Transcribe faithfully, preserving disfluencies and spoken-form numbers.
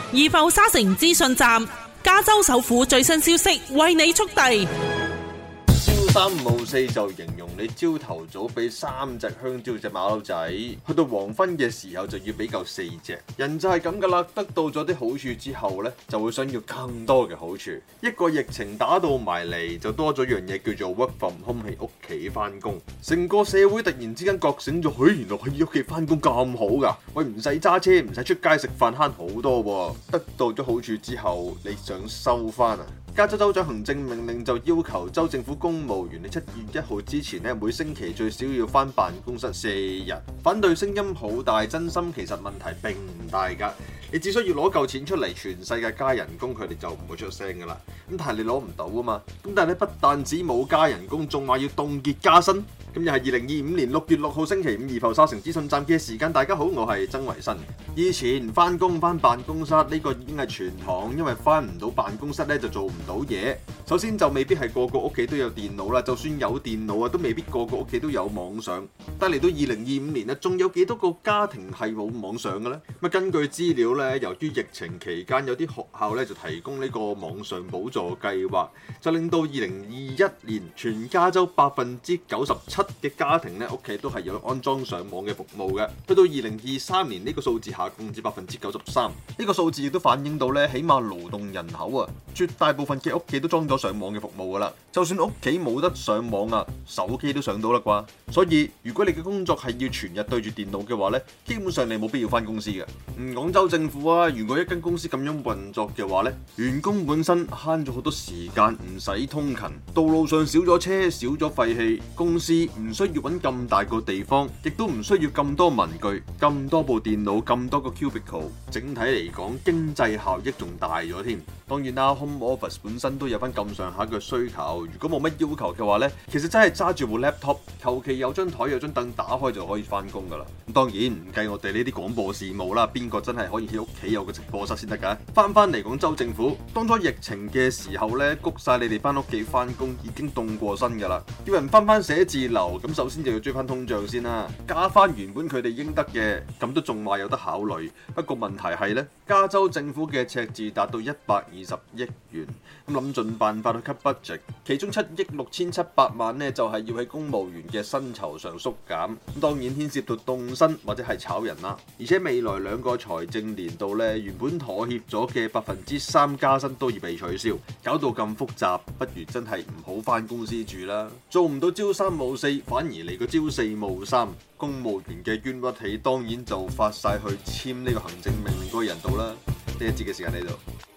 易埠沙城資訊站，加州首府最新消息為你速遞。 朝三暮四就形容你朝頭早俾三隻香蕉隻馬騮仔，去到黃昏嘅時候就要俾夠四隻。人就係咁噶啦，得到咗啲好處之後呢，就會想要更多嘅好處。一個疫情打到埋嚟，就多咗樣嘢叫做 work from home，喺屋企翻工。成個社會突然之間覺醒咗，嘿，原來喺屋企翻工咁好噶，喂，唔使揸車，唔使出街食飯，慳好多喎。得到咗好處之後，你想收翻啊？加州州長行政命令就要求州政府公務員喺七月一號之前咧，每星期最少要返辦公室四日。反對聲音好大，真心其實問題並唔大㗎。你只需要攞夠錢出嚟，全世界加人工，佢哋就唔會出聲㗎啦。咁但係你攞唔到啊嘛。咁但係你不但止冇加人工，仲話要凍結加薪。咁又係二零二五年六月六號星期五，易埠沙城資訊站嘅時間。大家好，我係曾維新。以前翻工翻辦公室呢個已經係傳統，因為翻唔到辦公室咧就做唔到嘢。首先就未必係個個屋企都有電腦啦，就算有電腦啊，都未必個個屋企都有網上。但嚟到二零二五年啊，仲有幾多個家庭係冇網上嘅咧？咁根據資料咧，由於疫情期間有啲學校咧就提供呢個網上補助計劃，就令到二零二一年全加州百分之九十七嘅家庭咧屋企都係有安裝上網嘅服務嘅。去到二零二三年呢個數字下降至百分之九十三，呢個數字亦都反映到咧，起碼勞動人口啊，絕大部分嘅屋企都裝咗上網嘅服務噶啦。就算屋企冇得上網啊，手機都上到啦啩。所以如果你嘅工作係要全日對住電腦嘅話咧，基本上你冇必要返公司嘅。唔講州政府啊，如果一間公司咁樣運作嘅話咧，員工本身慳咗好多時間，唔使通勤，道路上少咗車，少咗廢氣，公司唔需要揾咁大個地方，亦都唔需要咁多文具、咁多部電腦、咁多個 cubicle。整體嚟講，經濟效益仲大咗添。當然啦 ，home office 本身都有翻咁上下嘅需求。如果冇乜要求嘅話呢，其實真係揸住部 laptop， 求其有張台有張凳打開就可以翻工噶啦。咁當然唔計我哋呢啲廣播事務啦，邊個真係可以喺屋企有個直播室先得㗎？翻翻嚟講州政府，當初疫情嘅時候呢，谷晒你哋翻屋企翻工已經凍過身㗎啦。叫人翻翻寫字樓，咁首先就要追翻通脹先啦，加翻原本佢哋應得嘅，咁都仲話有得考慮。不過問題係呢，加州政府嘅赤字達到一百二十億元，咁諗盡辦法去 cut budget， 其中七億六千七百萬呢，就係要喺公務員嘅薪酬上縮減，咁當然牽涉到凍薪或者係炒人啦。而且未來兩個財政年度呢，原本妥協咗嘅百分之三加薪都要被取消，搞到咁複雜，不如真係唔好返公司住啦。做唔到朝三暮四，反而嚟個朝四暮三，公務員嘅冤屈氣當然就發晒去簽呢個行政命令嗰個人度啦。呢一節嘅時間喺度。